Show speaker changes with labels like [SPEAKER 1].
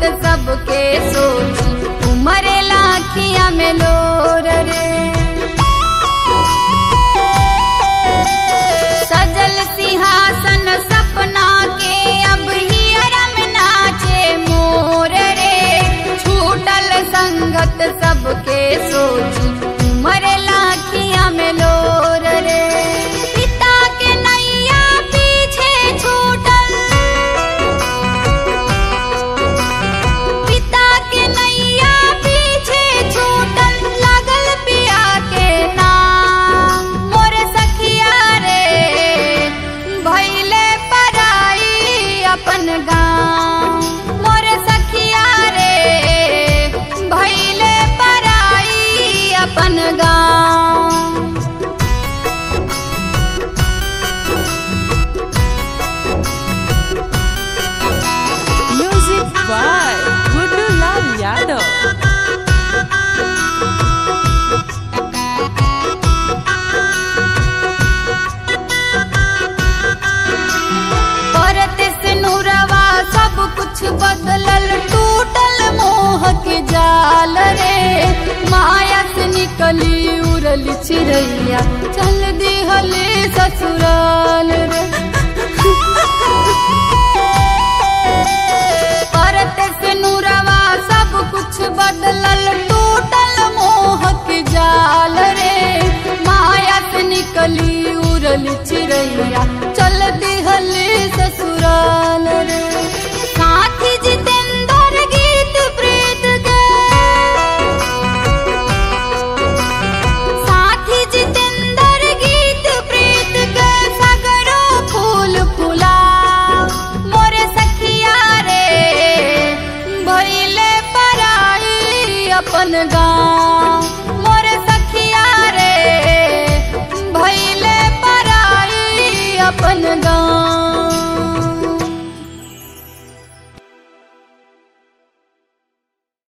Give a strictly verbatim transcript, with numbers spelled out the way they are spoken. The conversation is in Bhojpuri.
[SPEAKER 1] संगत सबके सोची उमरे लाखिया में लोर रे। सजल सिंहासन सपना के अब हियरा में नाचे मोर रे। छूटल संगत सबके सोची उमरे लाखिया में लोर रे। पिता के नैया पीछे छूटल, पिता के नैया पीछे छूटल, लागल पिया के नाम मोर सखिया रे। भइले पराई अपन गाँव मोर सखिया रे। भइले पराई अपन गाँव।
[SPEAKER 2] Music by Guddu Lal Yadav.
[SPEAKER 1] परत से नूरवा सब कुछ बदलल, टूटल मोह के जाल रे। माया से निकली उड़ल चिड़ैया, चल दिहले ससुराल रे। परत से नूरवा सब कुछ बदलल, टूटल मोह के जाल रे। माया से निकली उड़ल चिड़ैया, चल दिहले ससुराल रे। साथी जितेंद्र गीत प्रीत के, साथी जितेंद्र गीत प्रीत के, सगरो फूल फुला मोर सखिया रे। भइले पराई अपन गाँव।